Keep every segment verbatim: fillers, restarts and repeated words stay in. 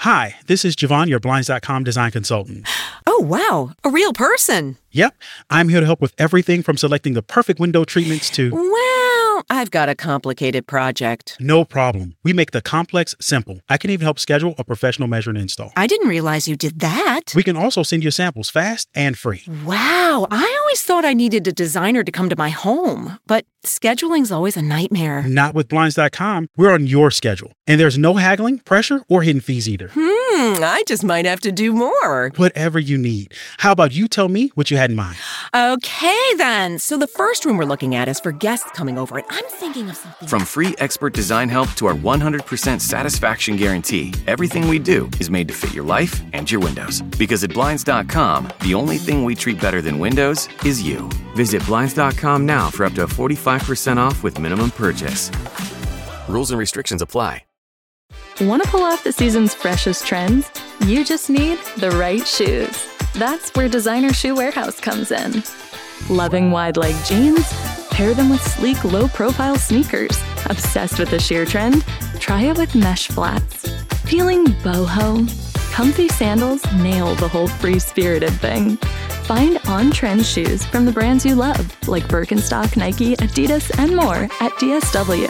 Hi, this is Javon, your Blinds dot com design consultant. Oh, wow. A real person. Yep. I'm here to help with everything from selecting the perfect window treatments to... Well, I've got a complicated project. No problem. We make the complex simple. I can even help schedule a professional measure and install. I didn't realize you did that. We can also send you samples fast and free. Wow. I always thought I needed a designer to come to my home, but scheduling's always a nightmare. Not with Blinds dot com. We're on your schedule. And there's no haggling, pressure, or hidden fees either. Hmm, I just might have to do more. Whatever you need. How about you tell me what you had in mind? Okay, then. So the first room we're looking at is for guests coming over, and I'm thinking of something... From free expert design help to our one hundred percent satisfaction guarantee, everything we do is made to fit your life and your windows. Because at Blinds dot com, the only thing we treat better than windows is you. Visit Blinds dot com now for up to forty-five percent off with minimum purchase. Rules and restrictions apply. Want to pull off the season's freshest trends? You just need the right shoes. That's where Designer Shoe Warehouse comes in. Loving wide leg jeans? Pair them with sleek, low-profile sneakers. Obsessed with the sheer trend? Try it with mesh flats. Feeling boho? Comfy sandals nail the whole free-spirited thing. Find on-trend shoes from the brands you love, like Birkenstock, Nike, Adidas, and more at D S W.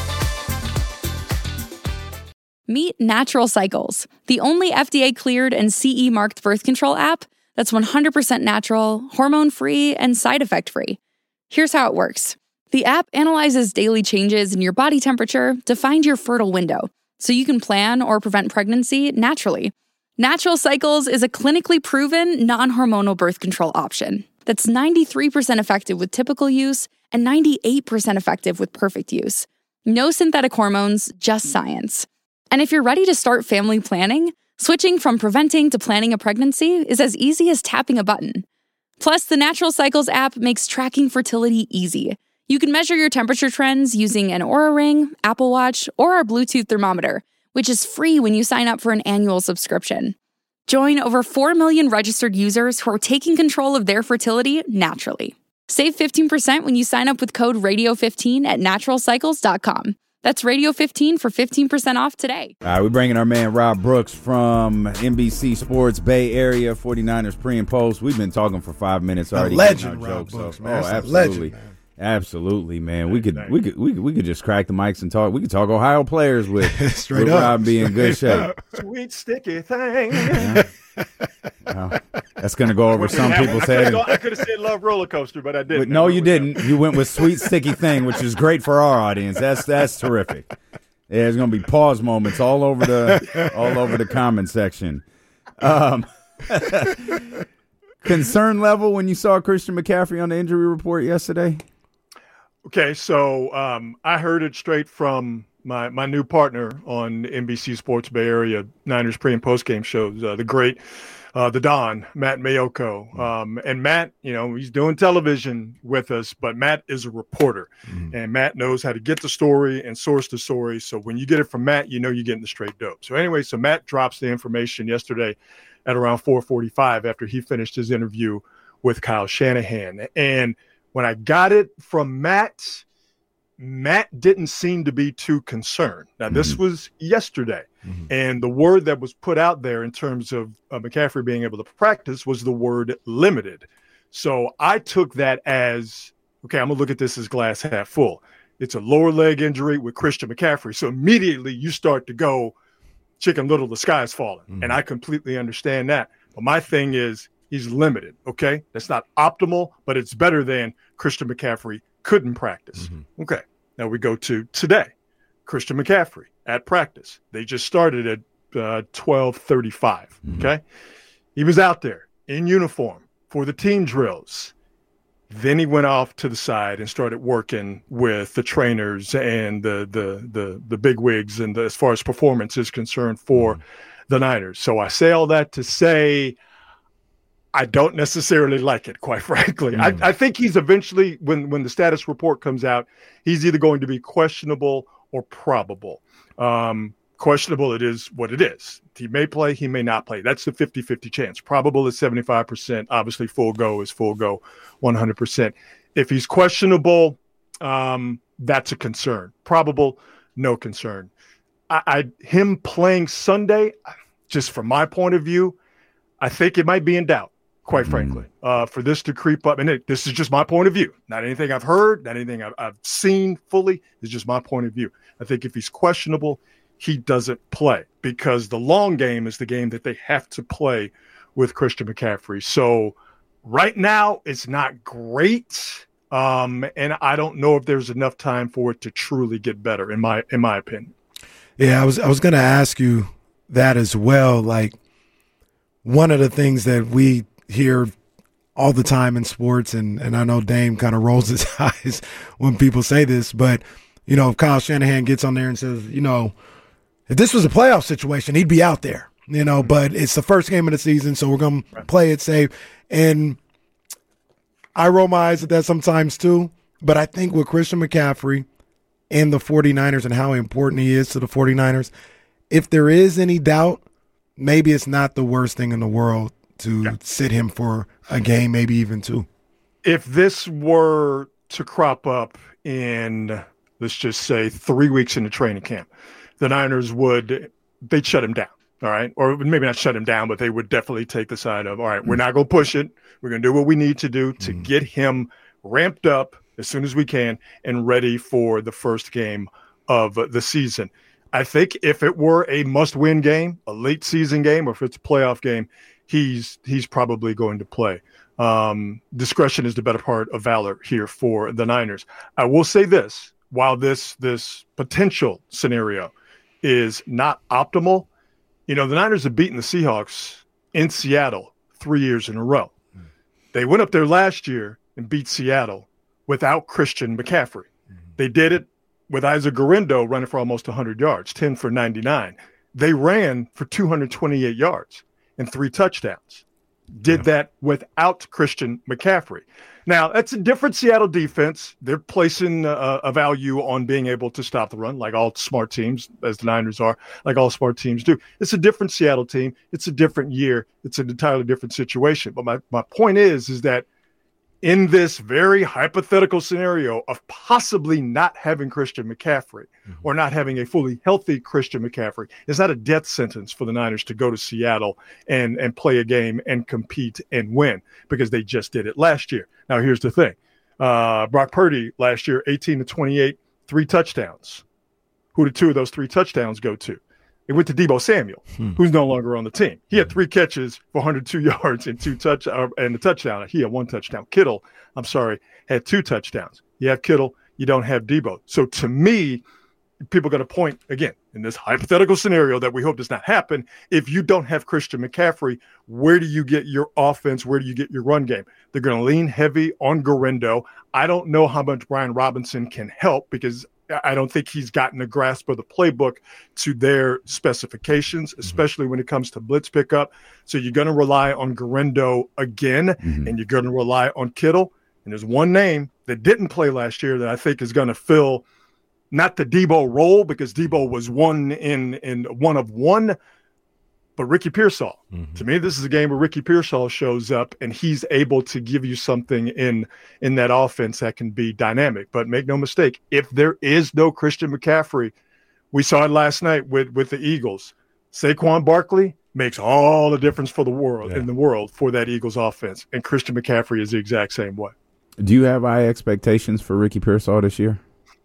Meet Natural Cycles, the only F D A-cleared and C E-marked birth control app that's one hundred percent natural, hormone-free, and side effect-free. Here's how it works. The app analyzes daily changes in your body temperature to find your fertile window, so you can plan or prevent pregnancy naturally. Natural Cycles is a clinically proven, non-hormonal birth control option that's ninety-three percent effective with typical use and ninety-eight percent effective with perfect use. No synthetic hormones, just science. And if you're ready to start family planning, switching from preventing to planning a pregnancy is as easy as tapping a button. Plus, the Natural Cycles app makes tracking fertility easy. You can measure your temperature trends using an Oura Ring, Apple Watch, or our Bluetooth thermometer, which is free when you sign up for an annual subscription. Join over four million registered users who are taking control of their fertility naturally. Save fifteen percent when you sign up with code radio fifteen at natural cycles dot com. That's radio fifteen for fifteen percent off today. All right, we're bringing our man Rob Brooks from N B C Sports Bay Area, forty-niners pre and post. We've been talking for five minutes already. A legend, Rob jokes, Brooks, man. so, oh, That's absolutely. a legend, man. Absolutely, man. We could, we could, we could, we could just crack the mics and talk. We could talk Ohio players with, Straight with up. Rob being in good shape. Sweet sticky thing. Yeah. Well, that's going to go over some people's head. I could have said Love Roller Coaster, but I didn't. But no, you didn't. You went with Sweet Sticky Thing, which is great for our audience. That's that's terrific. Yeah, there's going to be pause moments all over the all over the comment section. Um, concern level when you saw Christian McCaffrey on the injury report yesterday? Okay, so um, I heard it straight from my, my new partner on N B C Sports Bay Area Niners pre and post game shows, uh, the great, uh, the Don, Matt Mayoko. Um, and Matt, you know, he's doing television with us, but Matt is a reporter. Mm-hmm. And Matt knows how to get the story and source the story. So when you get it from Matt, you know you're getting the straight dope. So anyway, so Matt drops the information yesterday at around four forty-five after he finished his interview with Kyle Shanahan. And when I got it from Matt, Matt didn't seem to be too concerned. Now, this mm-hmm. was yesterday, mm-hmm. and the word that was put out there in terms of uh, McCaffrey being able to practice was the word limited. So I took that as, okay, I'm going to look at this as glass half full. It's a lower leg injury with Christian McCaffrey. So immediately you start to go, Chicken Little, the sky's falling. Mm-hmm. And I completely understand that. But my thing is, he's limited, okay? That's not optimal, but it's better than Christian McCaffrey couldn't practice. Mm-hmm. Okay, now we go to today. Christian McCaffrey at practice. They just started at uh, twelve thirty-five, mm-hmm. okay? He was out there in uniform for the team drills. Then he went off to the side and started working with the trainers and the the the, the big wigs and the, as far as performance is concerned for mm-hmm. the Niners. So I say all that to say I don't necessarily like it, quite frankly. Mm. I, I think he's eventually, when, when the status report comes out, he's either going to be questionable or probable. Um, questionable, it is what it is. He may play, he may not play. That's the fifty-fifty chance. Probable is seventy-five percent. Obviously, full go is full go, one hundred percent. If he's questionable, um, that's a concern. Probable, no concern. I, I him playing Sunday, just from my point of view, I think it might be in doubt, quite mm. frankly, uh, for this to creep up. And it, this is just my point of view, not anything I've heard, not anything I've, I've seen fully. It's just my point of view. I think if he's questionable, he doesn't play, because the long game is the game that they have to play with Christian McCaffrey. So right now it's not great. Um, and I don't know if there's enough time for it to truly get better, in my in my opinion. Yeah, I was I was going to ask you that as well. Like, one of the things that we hear all the time in sports, and, and I know Dame kind of rolls his eyes when people say this, but, you know, if Kyle Shanahan gets on there and says, you know, if this was a playoff situation, he'd be out there, you know, but it's the first game of the season, so we're going to play it safe. And I roll my eyes at that sometimes too, but I think with Christian McCaffrey and the 49ers and how important he is to the 49ers, if there is any doubt, maybe it's not the worst thing in the world to yeah. sit him for a game, maybe even two. If this were to crop up in, let's just say, three weeks into training camp, the Niners would, they'd shut him down. All right. Or maybe not shut him down, but they would definitely take the side of, all right, we're not going to push it. We're going to do what we need to do to mm. get him ramped up as soon as we can and ready for the first game of the season. I think if it were a must-win game, a late season game, or if it's a playoff game, he's he's probably going to play. Um, discretion is the better part of valor here for the Niners. I will say this, while this this potential scenario is not optimal, you know, the Niners have beaten the Seahawks in Seattle three years in a row. Mm. They went up there last year and beat Seattle without Christian McCaffrey. Mm. They did it with Isaac Guerendo running for almost one hundred yards, ten for ninety-nine. They ran for two hundred twenty-eight yards and three touchdowns. Did yeah. that without Christian McCaffrey. Now, that's a different Seattle defense. They're placing a, a value on being able to stop the run, like all smart teams, as the Niners are, like all smart teams do. It's a different Seattle team. It's a different year. It's an entirely different situation. But my, my point is, is that in this very hypothetical scenario of possibly not having Christian McCaffrey mm-hmm. or not having a fully healthy Christian McCaffrey, it's not a death sentence for the Niners to go to Seattle and, and play a game and compete and win, because they just did it last year. Now, here's the thing. Uh, Brock Purdy last year, eighteen to twenty-eight, three touchdowns. Who did two of those three touchdowns go to? It went to Deebo Samuel, hmm. who's no longer on the team. He had three catches for one hundred two yards and two touch uh, and a touchdown. He had one touchdown. Kittle, I'm sorry, had two touchdowns. You have Kittle, you don't have Deebo. So to me, people are going to point, again, in this hypothetical scenario that we hope does not happen, if you don't have Christian McCaffrey, where do you get your offense? Where do you get your run game? They're going to lean heavy on Guerendo. I don't know how much Brian Robinson can help, because I don't think he's gotten a grasp of the playbook to their specifications, especially mm-hmm. when it comes to blitz pickup. So you're going to rely on Guerendo again, mm-hmm. and you're going to rely on Kittle. And there's one name that didn't play last year that I think is going to fill not the Deebo role, because Deebo was one in, in one of one, but Ricky Pearsall. Mm-hmm. To me, this is a game where Ricky Pearsall shows up and he's able to give you something in, in that offense that can be dynamic. But make no mistake, if there is no Christian McCaffrey, we saw it last night with, with the Eagles. Saquon Barkley makes all the difference for the world yeah. in the world for that Eagles offense. And Christian McCaffrey is the exact same way. Do you have high expectations for Ricky Pearsall this year?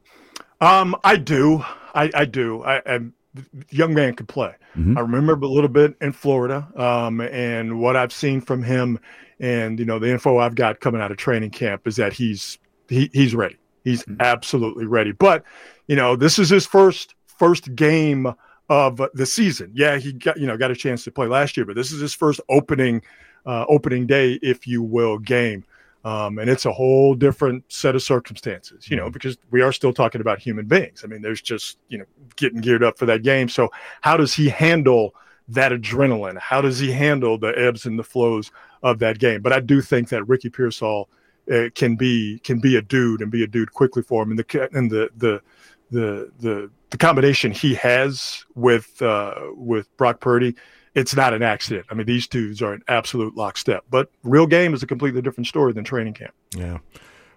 Um, I do. I, I do. I, I young man could play. Mm-hmm. I remember a little bit in Florida, um, and what I've seen from him, and you know, the info I've got coming out of training camp is that he's he, he's ready. He's mm-hmm. absolutely ready. But you know, this is his first first game of the season. Yeah, he got you know got a chance to play last year, but this is his first opening uh, opening day, if you will, game. Um, and it's a whole different set of circumstances, you know, because we are still talking about human beings. I mean, there's just, you know, getting geared up for that game. So how does he handle that adrenaline? How does he handle the ebbs and the flows of that game? But I do think that Ricky Pearsall uh, can be can be a dude and be a dude quickly for him. And the and the the the the, the combination he has with uh, with Brock Purdy, it's not an accident. I mean, these two are an absolute lockstep. But real game is a completely different story than training camp. Yeah.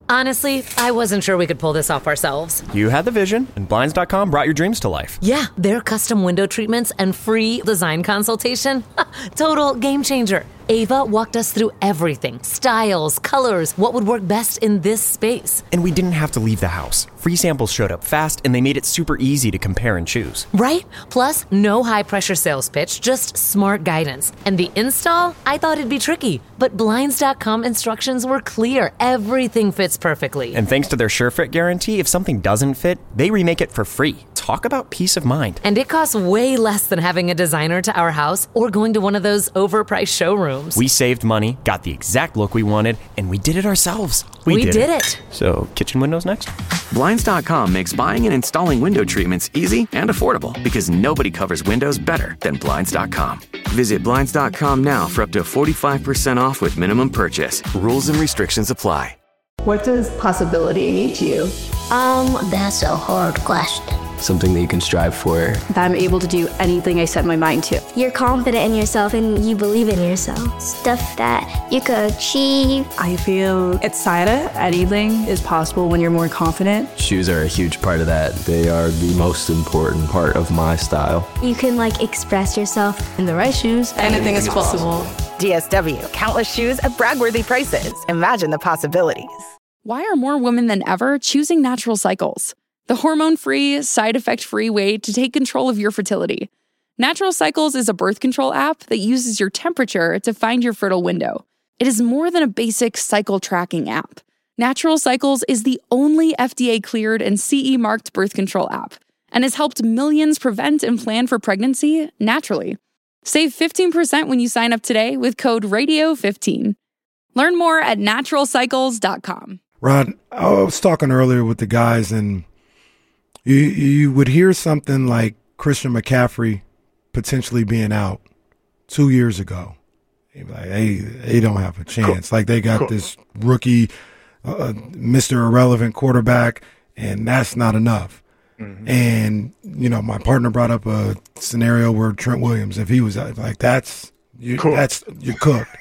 Honestly, I wasn't sure we could pull this off ourselves. You had the vision, and Blinds dot com brought your dreams to life. Yeah, their custom window treatments and free design consultation. Total game changer. Ava walked us through everything. Styles, colors, what would work best in this space. And we didn't have to leave the house. Free samples showed up fast, and they made it super easy to compare and choose. Right? Plus, no high-pressure sales pitch, just smart guidance. And the install? I thought it'd be tricky, but Blinds dot com instructions were clear. Everything fits perfectly. And thanks to their SureFit guarantee, if something doesn't fit, they remake it for free. Talk about peace of mind. And it costs way less than having a designer to our house or going to one of those overpriced showrooms. We saved money, got the exact look we wanted, and we did it ourselves. We, we did, did it. it. So, kitchen windows next? Blinds dot com makes buying and installing window treatments easy and affordable because nobody covers windows better than Blinds dot com. Visit Blinds dot com now for up to forty-five percent off with minimum purchase. Rules and restrictions apply. What does possibility mean to you? Um, that's a hard question. Something that you can strive for. That I'm able to do anything I set my mind to. You're confident in yourself and you believe in yourself. Stuff that you could achieve. I feel excited. Anything is possible when you're more confident. Shoes are a huge part of that. They are the most important part of my style. You can like express yourself in the right shoes. Anything is possible. D S W, countless shoes at brag-worthy prices. Imagine the possibilities. Why are more women than ever choosing Natural Cycles? The hormone-free, side-effect-free way to take control of your fertility. Natural Cycles is a birth control app that uses your temperature to find your fertile window. It is more than a basic cycle tracking app. Natural Cycles is the only F D A-cleared and C E-marked birth control app and has helped millions prevent and plan for pregnancy naturally. Save fifteen percent when you sign up today with code radio fifteen. Learn more at natural cycles dot com. Rod, I was talking earlier with the guys, and you you would hear something like Christian McCaffrey potentially being out two years ago. You'd be like, hey, they don't have a chance. Cool. Like they got cool. this rookie, uh, Mister Irrelevant quarterback, and that's not enough. Mm-hmm. And, you know, my partner brought up a scenario where Trent Williams, if he was like, that's, you, cool. that's, you're cooked.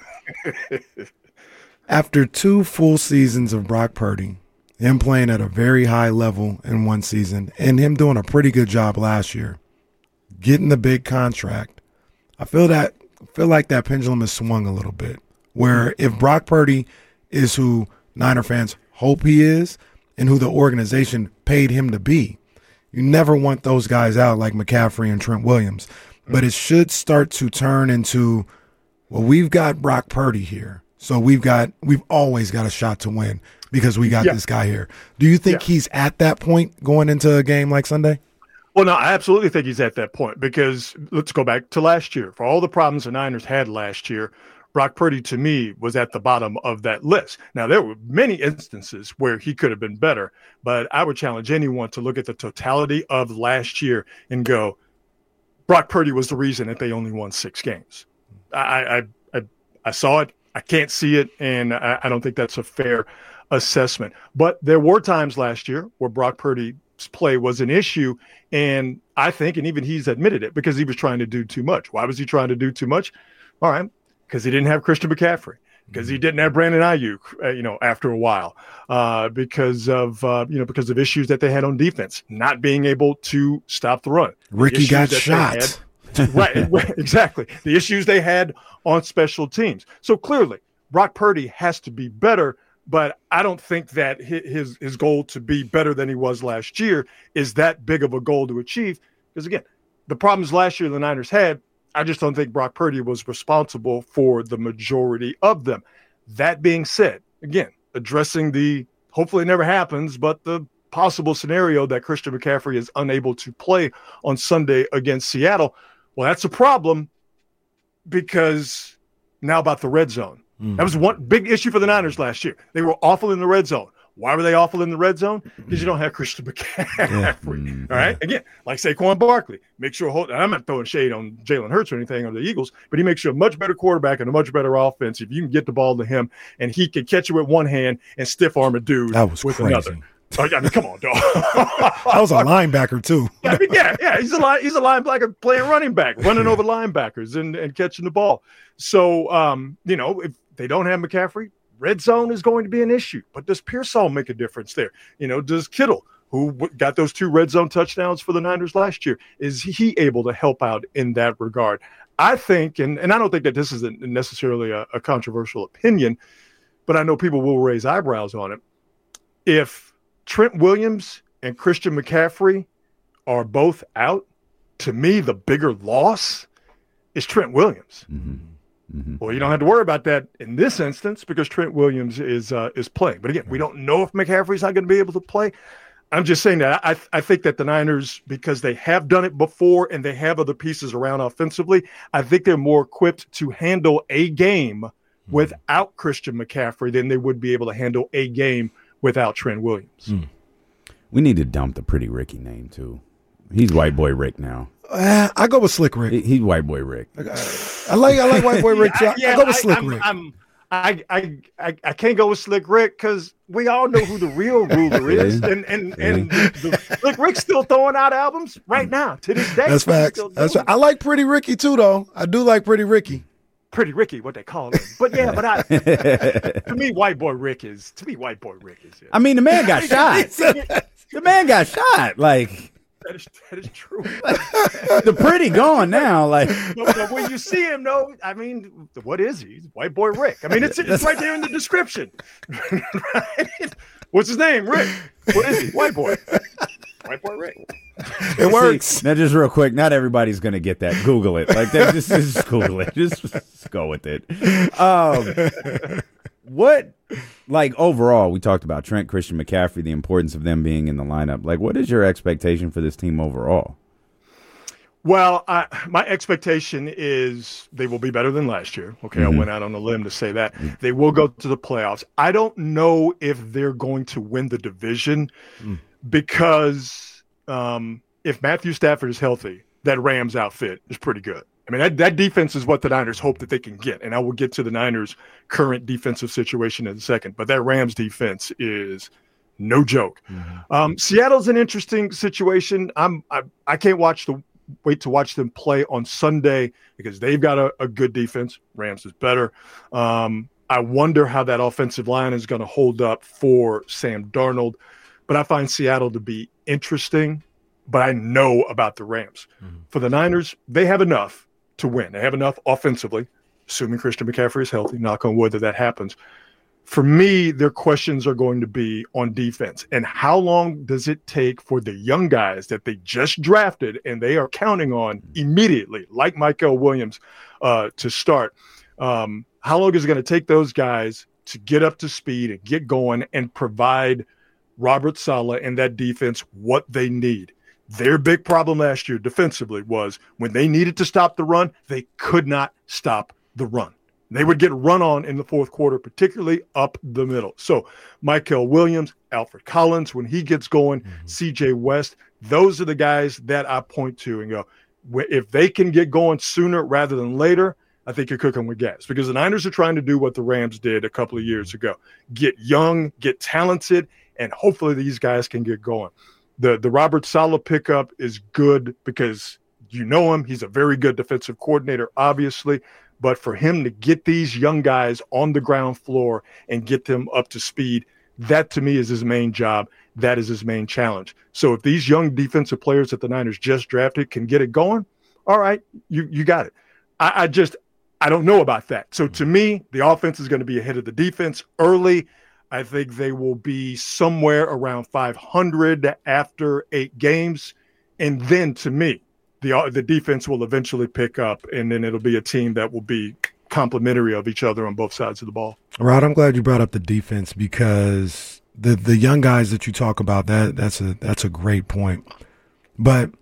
After two full seasons of Brock Purdy, him playing at a very high level in one season, and him doing a pretty good job last year, getting the big contract, I feel that feel like that pendulum has swung a little bit. Where if Brock Purdy is who Niner fans hope he is, and who the organization paid him to be, you never want those guys out like McCaffrey and Trent Williams. But it should start to turn into, well, we've got Brock Purdy here. So we've got, we've always got a shot to win because we got yeah. this guy here. Do you think yeah. he's at that point going into a game like Sunday? Well, no, I absolutely think he's at that point because let's go back to last year. For all the problems the Niners had last year, Brock Purdy, to me, was at the bottom of that list. Now, there were many instances where he could have been better, but I would challenge anyone to look at the totality of last year and go, Brock Purdy was the reason that they only won six games. I I I, I saw it. I can't see it, and I, I don't think that's a fair assessment. But there were times last year where Brock Purdy's play was an issue, and I think, and even he's admitted it, because he was trying to do too much. Why was he trying to do too much? All right, because he didn't have Christian McCaffrey, because he didn't have Brandon Ayuk, uh, you know, after a while, uh, because of uh, you know because of issues that they had on defense, not being able to stop the run. Ricky got shot. right, exactly. The issues they had on special teams. So clearly, Brock Purdy has to be better, but I don't think that his his goal to be better than he was last year is that big of a goal to achieve. Because again, the problems last year the Niners had, I just don't think Brock Purdy was responsible for the majority of them. That being said, again, addressing the hopefully it never happens, but the possible scenario that Christian McCaffrey is unable to play on Sunday against Seattle. Well, that's a problem because now about the red zone. Mm. That was one big issue for the Niners last year. They were awful in the red zone. Why were they awful in the red zone? Because you don't have Christian McCaffrey. Yeah. Mm, all right. Yeah. Again, like Saquon Barkley, make sure, hold, I'm not throwing shade on Jalen Hurts or anything or the Eagles, but he makes you a much better quarterback and a much better offense if you can get the ball to him and he can catch you with one hand and stiff arm a dude that was with crazy. Another. Oh, I mean, come on, dog. That was a linebacker too. yeah, I mean, yeah, yeah. He's a line, he's a linebacker playing running back, running over linebackers and, and catching the ball. So, um, you know, if they don't have McCaffrey, red zone is going to be an issue, but does Pearsall make a difference there? You know, does Kittle, who got those two red zone touchdowns for the Niners last year, is he able to help out in that regard? I think, and, and I don't think that this is necessarily a, a controversial opinion, but I know people will raise eyebrows on it. If Trent Williams and Christian McCaffrey are both out, to me, the bigger loss is Trent Williams. Mm-hmm. Mm-hmm. Well, you don't have to worry about that in this instance because Trent Williams is uh, is playing. But again, we don't know if McCaffrey's not going to be able to play. I'm just saying that I I think that the Niners, because they have done it before and they have other pieces around offensively, I think they're more equipped to handle a game mm-hmm. without Christian McCaffrey than they would be able to handle a game without Trent Williams. Mm. We need to dump the Pretty Ricky name too. He's White Boy Rick now. Uh, I go with Slick Rick. He, he's White Boy Rick. I like I like White Boy Rick. Too. I, yeah, I go with Slick I, I'm, Rick. I'm, I, I I I can't go with Slick Rick because we all know who the real ruler is, and and and the, the, Slick Rick's still throwing out albums right now to this day. That's facts. That's right. I like Pretty Ricky too, though. I do like Pretty Ricky. Pretty Ricky, what they call him. But yeah, but I to me, White Boy Rick is to me, White Boy Rick is. Yeah. I mean, the man got shot. The man got shot. Like. That is, that is true. The pretty gone now. Like, but, but when you see him, though, I mean, what is he? He's White Boy Rick. I mean, it's it's right there in the description. Right? What's his name? Rick. What is he? White boy. White Boy Rick. It works. See, now, just real quick, not everybody's going to get that. Google it. Like, that, just, just Google it. Just, just go with it. Um, what, like, overall, we talked about Trent, Christian McCaffrey, the importance of them being in the lineup. Like, what is your expectation for this team overall? Well, I, my expectation is they will be better than last year. Okay, mm-hmm. I went out on a limb to say that. They will go to the playoffs. I don't know if they're going to win the division mm. because um, if Matthew Stafford is healthy, that Rams outfit is pretty good. I mean, that, that defense is what the Niners hope that they can get. And I will get to the Niners' current defensive situation in a second. But that Rams defense is no joke. Mm-hmm. Um, Seattle's an interesting situation. I'm, I, I can't watch the wait to watch them play on Sunday because they've got a, a good defense. Rams is better. Um, I wonder how that offensive line is going to hold up for Sam Darnold. But I find Seattle to be interesting. But I know about the Rams. Mm-hmm. For the Niners, they have enough to win. They have enough offensively, assuming Christian McCaffrey is healthy, knock on wood that that happens. For me, their questions are going to be on defense. And how long does it take for the young guys that they just drafted and they are counting on immediately, like Michael Williams, uh, to start? Um, how long is it going to take those guys to get up to speed and get going and provide Robert Saleh and that defense what they need? Their big problem last year defensively was when they needed to stop the run, they could not stop the run. They would get run on in the fourth quarter, particularly up the middle. So Michael Williams, Alfred Collins, when he gets going, mm-hmm. C J West, those are the guys that I point to and go, if they can get going sooner rather than later, I think you're cooking with gas because the Niners are trying to do what the Rams did a couple of years ago. Get young, get talented, and hopefully these guys can get going. The the Robert Saleh pickup is good because you know him. He's a very good defensive coordinator, obviously. But for him to get these young guys on the ground floor and get them up to speed, that to me is his main job. That is his main challenge. So if these young defensive players that the Niners just drafted can get it going, all right, you you got it. I, I just I don't know about that. So to me, the offense is going to be ahead of the defense early. I think they will be somewhere around five hundred after eight games. And then to me, the the defense will eventually pick up, and then it'll be a team that will be complementary of each other on both sides of the ball. Rod, I'm glad you brought up the defense because the the young guys that you talk about, that that's a that's a great point. But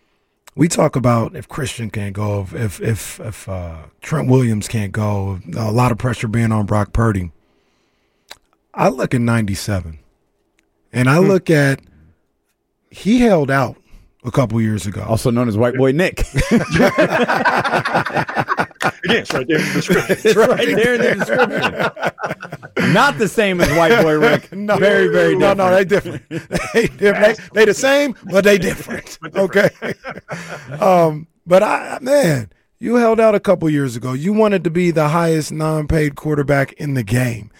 we talk about if Christian can't go, if if if, if uh, Trent Williams can't go, a lot of pressure being on Brock Purdy. I look at ninety-seven, and I look at he held out a couple years ago. Also known as White Boy Nick. Again, it's right there in the description. It's right there in the description. Not the same as White Boy Rick. No, very, very different. No, no, they different. they, different. they, they the same, but they different. Okay. um, but I, man, you held out a couple years ago. You wanted to be the highest non-paid quarterback in the game.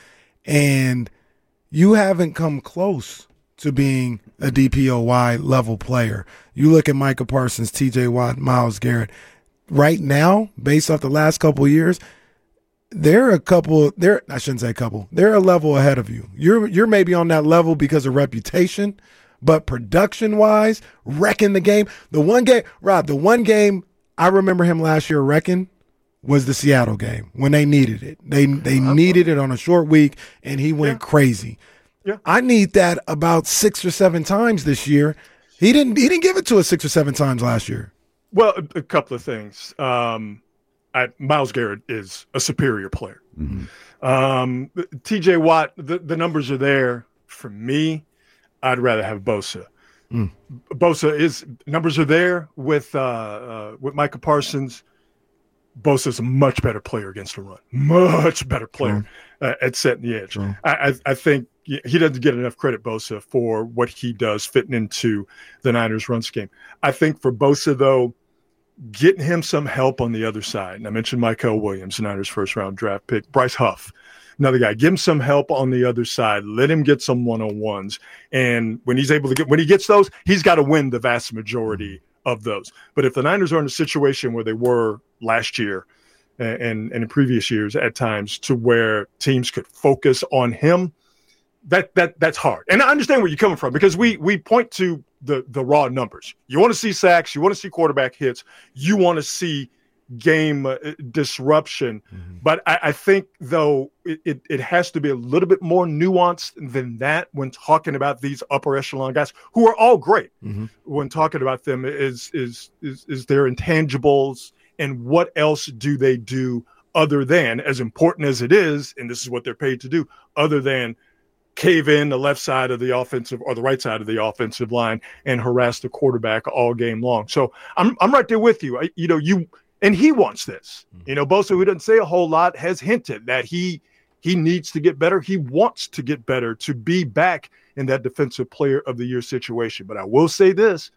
And you haven't come close to being a D P O Y level player. You look at Micah Parsons, T J Watt, Myles Garrett. Right now, based off the last couple of years, they're a couple. They're I shouldn't say couple. They're a level ahead of you. You're you're maybe on that level because of reputation, but production wise, wrecking the game. The one game, Rob, the one game I remember him last year wrecking was the Seattle game when they needed it. They they needed it on a short week, and he went yeah. crazy. Yeah. I need that about six or seven times this year. He didn't. He didn't give it to us six or seven times last year. Well, a, a couple of things. Um, I, Myles Garrett is a superior player. Mm-hmm. Um, T J Watt, the, the numbers are there. For me, I'd rather have Bosa. Mm. Bosa is numbers are there with uh, uh, with Micah Parsons. Bosa's a much better player against the run. Much better player uh, at setting the edge. I, I, I think he doesn't get enough credit, Bosa, for what he does fitting into the Niners' run scheme. I think for Bosa, though, getting him some help on the other side. And I mentioned Michael Williams, the Niners' first-round draft pick. Bryce Huff, another guy. Give him some help on the other side. Let him get some one-on-ones. And when he's able to get – when he gets those, he's got to win the vast majority of those. But if the Niners are in a situation where they were last year and, and, and in previous years at times to where teams could focus on him, that that that's hard. And I understand where you're coming from because we we point to the, the raw numbers. You want to see sacks. You want to see quarterback hits. You want to see game uh, disruption. Mm-hmm. But I, I think, though, it, it, it has to be a little bit more nuanced than that when talking about these upper echelon guys who are all great. Mm-hmm. When talking about them is, is, is, is their intangibles and what else do they do other than, as important as it is, and this is what they're paid to do, other than cave in the left side of the offensive or the right side of the offensive line and harass the quarterback all game long. So I'm I'm right there with you. I, you know, you and he wants this. You know, Bosa, who doesn't say a whole lot, has hinted that he he needs to get better. He wants to get better to be back in that defensive player of the year situation. But I will say this: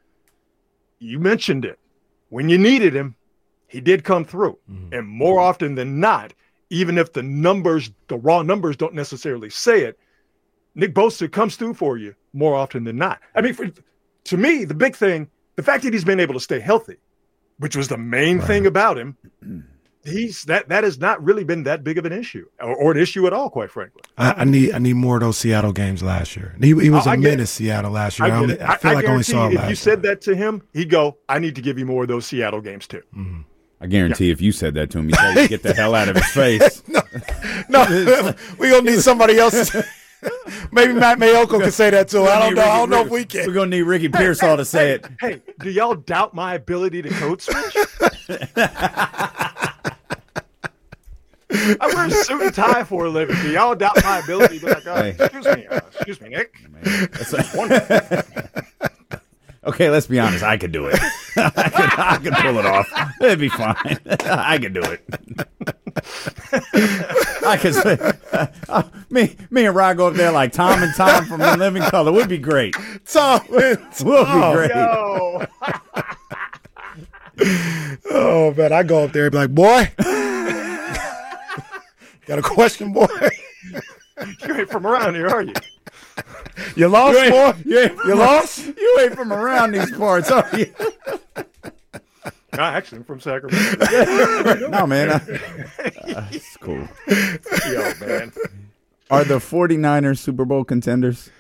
you mentioned it when you needed him, he did come through, mm-hmm. and more often than not, even if the numbers, the raw numbers, don't necessarily say it, Nick Bosa comes through for you more often than not. I mean, for, to me, the big thing, the fact that he's been able to stay healthy, which was the main right. thing about him, he's that that has not really been that big of an issue or, or an issue at all, quite frankly. I, I need I need more of those Seattle games last year. He, he was oh, a menace, Seattle last year. I, I, only, I feel I, like I only saw it if last you year. said that to him, he'd go, I need to give you more of those Seattle games too. Mm-hmm. I guarantee yeah. if you said that to him, he'd tell you to get the hell out of his face. no, no we're going to need somebody else. Maybe Matt Mayoko can say that too. I don't know. Ricky, I don't know if we can. We're gonna need Ricky Pearsall to say hey, it. Hey, do y'all doubt my ability to code switch? I wear a suit and tie for a living. Do y'all doubt my ability to be like, oh, hey. excuse me, uh, excuse me, Nick? That's wonderful. Okay, let's be honest. I could do it. I could, I could pull it off. It'd be fine. I could do it. I could say, uh, me, me and Rod go up there like Tom and Tom from In Living Color. Would be great. Tom, would be great. Yo. Oh man, I go up there and be like, boy, got a question, boy? You ain't from around here, are you? You lost, you boy? You, ain't you lost? You ain't from around these parts, are you? No, actually, I'm from Sacramento. No, man. I, uh, it's cool. Yo, man. Are the 49ers Super Bowl contenders?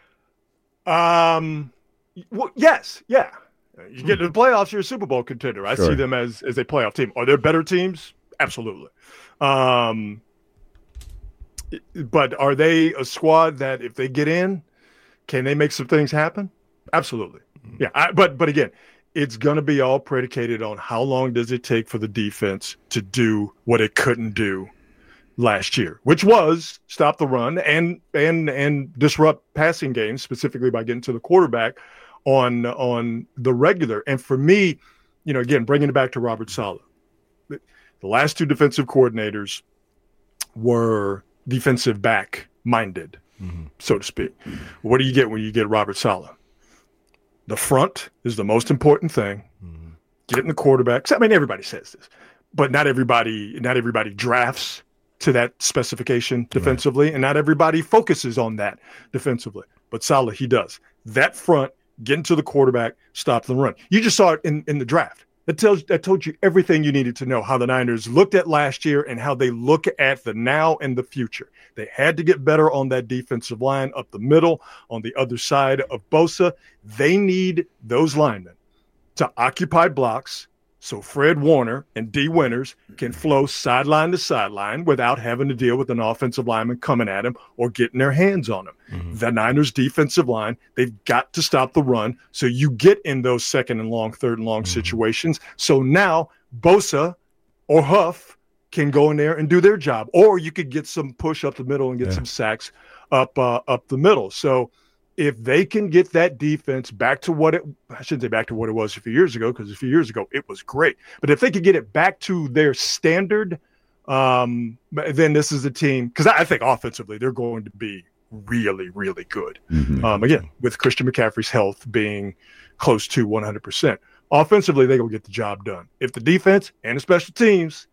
Um, well, yes, yeah. You get to the playoffs, you're a Super Bowl contender. I Sure. see them as, as a playoff team. Are there better teams? Absolutely. Um, but are they a squad that if they get in, can they make some things happen? Absolutely. Yeah. I, but, but again, it's going to be all predicated on how long does it take for the defense to do what it couldn't do last year, which was stop the run and and and disrupt passing games, specifically by getting to the quarterback on on the regular. And for me, you know, again, bringing it back to Robert Saleh, the last two defensive coordinators were defensive back minded, mm-hmm. so to speak. What do you get when you get Robert Saleh? The front is the most important thing. Mm-hmm. Getting the quarterback. I mean, everybody says this, but not everybody. Not everybody drafts to that specification defensively, right. and not everybody focuses on that defensively. But Saleh, he does. That front, getting to the quarterback, stop the run. You just saw it in, in the draft. That tells that told you everything you needed to know, how the Niners looked at last year and how they look at the now and the future. They had to get better on that defensive line up the middle, on the other side of Bosa. They need those linemen to occupy blocks so Fred Warner and D. Winters can flow sideline to sideline without having to deal with an offensive lineman coming at him or getting their hands on him. Mm-hmm. The Niners defensive line, they've got to stop the run so you get in those second and long, third and long mm-hmm. situations. So now Bosa or Huff can go in there and do their job, or you could get some push up the middle and get yeah. some sacks up uh, up the middle. So if they can get that defense back to what it – I shouldn't say back to what it was a few years ago, because a few years ago it was great. But if they could get it back to their standard, um, then this is a team – because I think offensively they're going to be really, really good. Mm-hmm. Um, again, with Christian McCaffrey's health being close to one hundred percent. Offensively, they're going to get the job done. If the defense and the special teams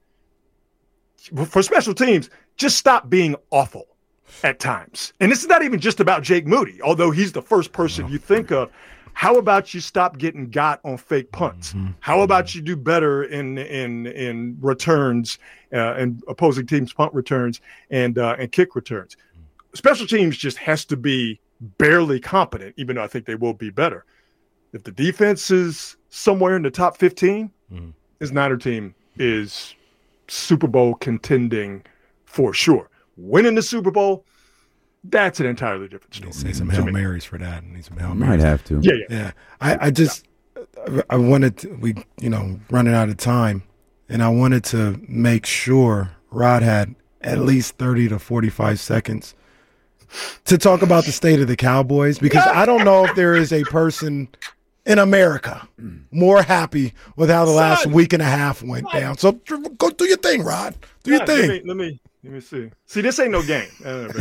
– for special teams, just stop being awful at times. And this is not even just about Jake Moody, although he's the first person you think of. How about you stop getting got on fake punts? Mm-hmm. How about you do better in in in returns uh, and opposing teams' punt returns and uh, and kick returns? Special teams just has to be barely competent, even though I think they will be better. If the defense is somewhere in the top fifteen, mm-hmm. this Niner team is Super Bowl contending for sure. Winning the Super Bowl, that's an entirely different story. Need some Hail Marys for that. Need some Hail Marys. Might have to. Yeah, yeah. yeah. I, I just, I wanted to, we, you know, running out of time, and I wanted to make sure Rod had at least thirty to forty-five seconds to talk about the state of the Cowboys, because I don't know if there is a person in America more happy with how the last Son, week and a half went son. down. So go do your thing, Rod. Do your thing. Let me, let me let me see. See, this ain't no game.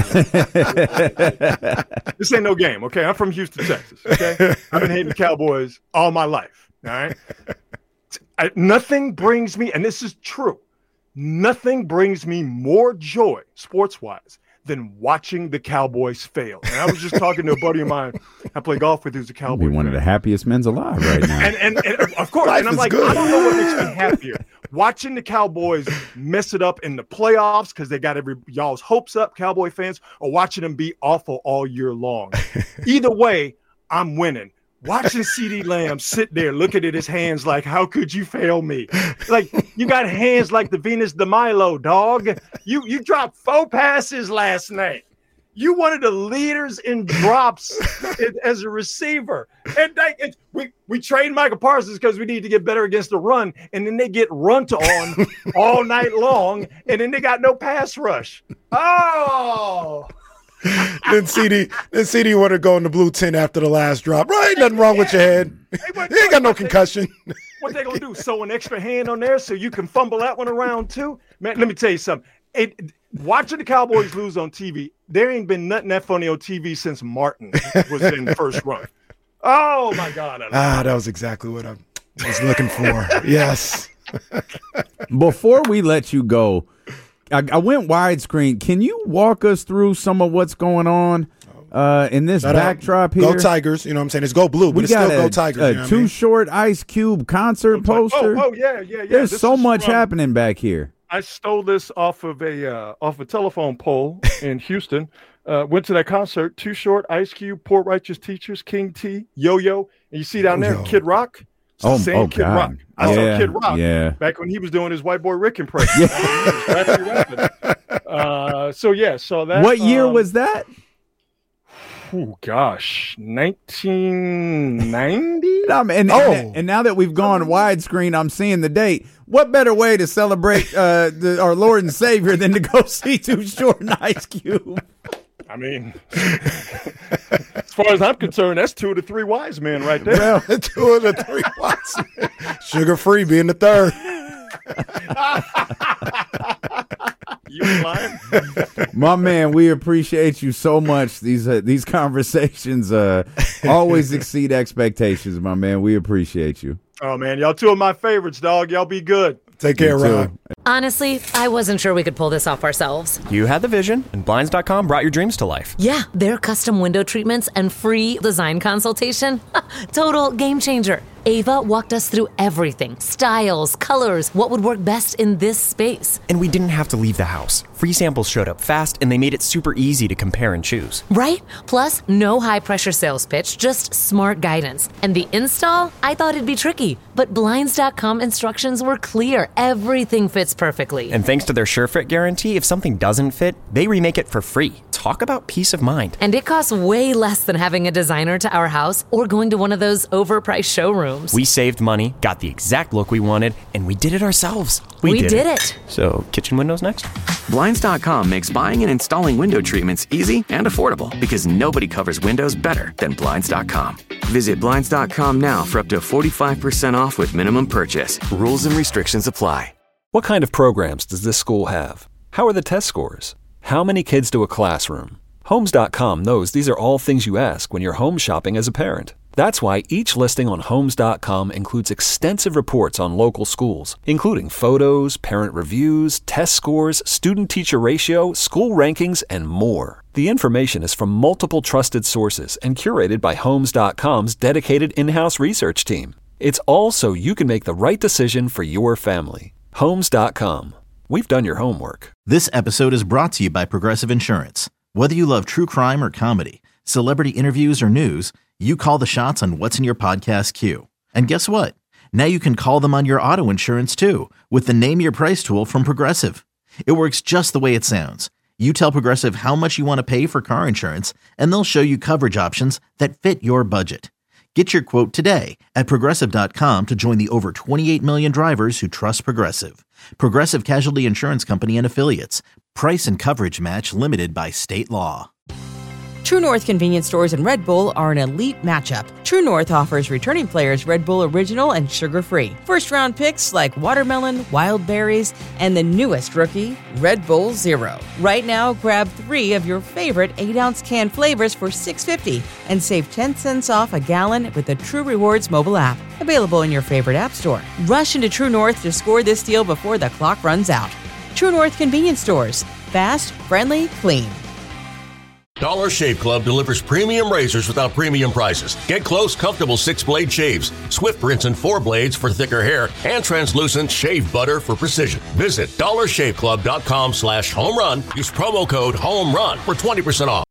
This ain't no game. Okay, I'm from Houston, Texas. Okay, I've been hating the Cowboys all my life. All right. I, nothing brings me, and this is true. Nothing brings me more joy, sports-wise, than watching the Cowboys fail. And I was just talking to a buddy of mine I play golf with who's a Cowboy. Be one fan. of the happiest men alive right now. and, and, and of course, Life and I'm like, good. I don't know what makes me happier. Watching the Cowboys mess it up in the playoffs because they got every y'all's hopes up, Cowboy fans, or watching them be awful all year long. Either way, I'm winning. Watching CeeDee Lamb sit there looking at his hands like, how could you fail me? Like, you got hands like the Venus de Milo, dog. You you dropped four passes last night. You one of the leaders in drops as a receiver. And they, it, we, we trained Michael Parsons because we need to get better against the run, and then they get run to on all night long, and then they got no pass rush. Oh! then C D, then C D want to go in the blue tent after the last drop. Right, nothing wrong with your head. You ain't got no concussion. What they gonna do? Sew an extra hand on there so you can fumble that one around too? Man, let me tell you something. It, watching the Cowboys lose on T V, there ain't been nothing that funny on T V since Martin was in the first run. Oh my God! Ah, that was exactly what I was looking for. Yes. Before we let you go, I, I went widescreen. Can you walk us through some of what's going on uh, in this Shout backdrop out. here? Go Tigers. You know what I'm saying? It's go blue, but we it's got still a, go Tigers. A you know Too I mean? Short Ice Cube concert poster. Oh, oh yeah, yeah, yeah. There's this so much from, happening back here. I stole this off of a uh, off a telephone pole in Houston. Uh, went to that concert. Too Short, Ice Cube, Poor Righteous Teachers, King T, Yo Yo, and you see down there Yo-Yo. Kid Rock. Oh, Same oh, Kid God. Rock. I yeah, saw Kid Rock yeah. back when he was doing his White Boy Rick impression. Yeah. uh, so yeah, so that. What year um, was that? Oh gosh, nineteen ninety. Um, and, Oh. and and now that we've gone widescreen, I'm seeing the date. What better way to celebrate uh, the, our Lord and Savior than to go see Too Short and Ice Cube? I mean, as far as I'm concerned, that's two of the three wise men right there. Well, two of the three wise men. Sugar Free being the third. You ain't lying. My man, we appreciate you so much. These uh, these conversations uh, always exceed expectations, my man. We appreciate you. Oh man, y'all two of my favorites, dog. Y'all be good. Take care, You too. Ron. Honestly, I wasn't sure we could pull this off ourselves. You had the vision, and Blinds dot com brought your dreams to life. Yeah, their custom window treatments and free design consultation. Total game changer. Ava walked us through everything. Styles, colors, what would work best in this space. And we didn't have to leave the house. Free samples showed up fast, and they made it super easy to compare and choose. Right? Plus, no high-pressure sales pitch, just smart guidance. And the install? I thought it'd be tricky, but Blinds dot com instructions were clear. Everything fits perfectly. And thanks to their SureFit guarantee, if something doesn't fit, they remake it for free. Talk about peace of mind. And it costs way less than having a designer to our house or going to one of those overpriced showrooms. We saved money, got the exact look we wanted, and we did it ourselves. We, we did, did it. it. So, kitchen windows next? Blinds dot com makes buying and installing window treatments easy and affordable because nobody covers windows better than Blinds dot com. Visit Blinds dot com now for up to forty-five percent off with minimum purchase. Rules and restrictions apply. What kind of programs does this school have? How are the test scores? How many kids do a classroom? Homes dot com knows these are all things you ask when you're home shopping as a parent. That's why each listing on Homes dot com includes extensive reports on local schools, including photos, parent reviews, test scores, student-teacher ratio, school rankings, and more. The information is from multiple trusted sources and curated by Homes dot com's dedicated in-house research team. It's all so you can make the right decision for your family. Homes dot com. We've done your homework. This episode is brought to you by Progressive Insurance. Whether you love true crime or comedy, celebrity interviews or news, you call the shots on what's in your podcast queue. And guess what? Now you can call them on your auto insurance too with the Name Your Price tool from Progressive. It works just the way it sounds. You tell Progressive how much you want to pay for car insurance, and they'll show you coverage options that fit your budget. Get your quote today at Progressive dot com to join the over twenty-eight million drivers who trust Progressive. Progressive Casualty Insurance Company and Affiliates. Price and coverage match limited by state law. True North convenience stores and Red Bull are an elite matchup. True North offers returning players Red Bull Original and sugar-free. First-round picks like watermelon, wild berries, and the newest rookie, Red Bull Zero. Right now, grab three of your favorite eight-ounce can flavors for six dollars and fifty cents and save ten cents off a gallon with the True Rewards mobile app. Available in your favorite app store. Rush into True North to score this deal before the clock runs out. True North convenience stores. Fast, friendly, clean. Dollar Shave Club delivers premium razors without premium prices. Get close, comfortable six-blade shaves, swift rinse and four blades for thicker hair, and translucent shave butter for precision. Visit dollar shave club dot com slash home run. Use promo code HOME RUN for twenty percent off.